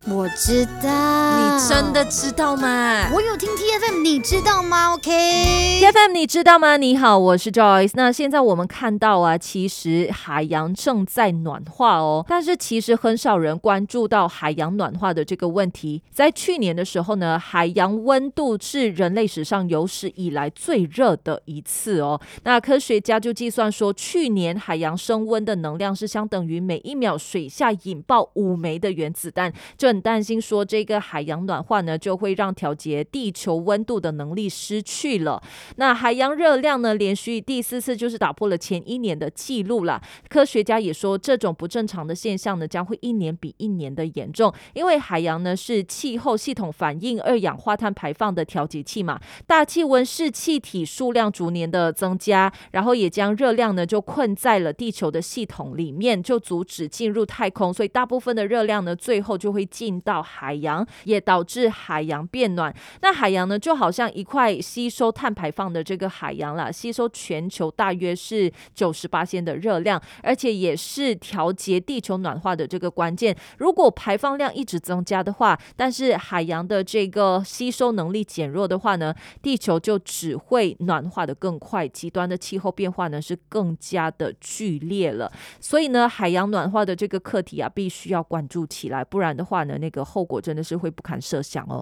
我知道。 你真的知道吗？ 我有听 TFM， 你知道吗 ？OK。 TFM 你知道吗？你好，我是 Joyce。那现在我们看到啊，其实海洋正在暖化哦，但是其实很少人关注到海洋暖化的这个问题。在去年的时候呢，海洋温度是人类史上有史以来最热的一次哦。那科学家就计算说，去年海洋升温的能量是相等于每1秒水下引爆5枚的原子弹，就很担心说这个海洋暖化呢，就会让调节地球温度的能力失去了。那海洋热量呢，连续第4次就是打破了前1年的记录啦。科学家也说，这种不正常的现象呢，将会1年比1年的严重，因为海洋呢是气候系统反应二氧化碳排放的调节器嘛，大气温室气体数量逐年的增加，然后也将热量呢就困在了地球的系统里面，就阻止进入太空，所以大部分的热量呢最后就会进到海洋，也导致海洋变暖。那海洋呢就好像一块吸收碳排放的这个海洋啦，吸收全球大约是98%的热量，而且也是调节地球暖化的这个关键。如果排放量一直增加的话，但是海洋的这个吸收能力减弱的话呢，地球就只会暖化的更快，极端的气候变化呢是更加的剧烈了。所以呢，海洋暖化的这个课题啊，必须要关注起来，不然的话呢，那个后果真的是会不堪设想哦。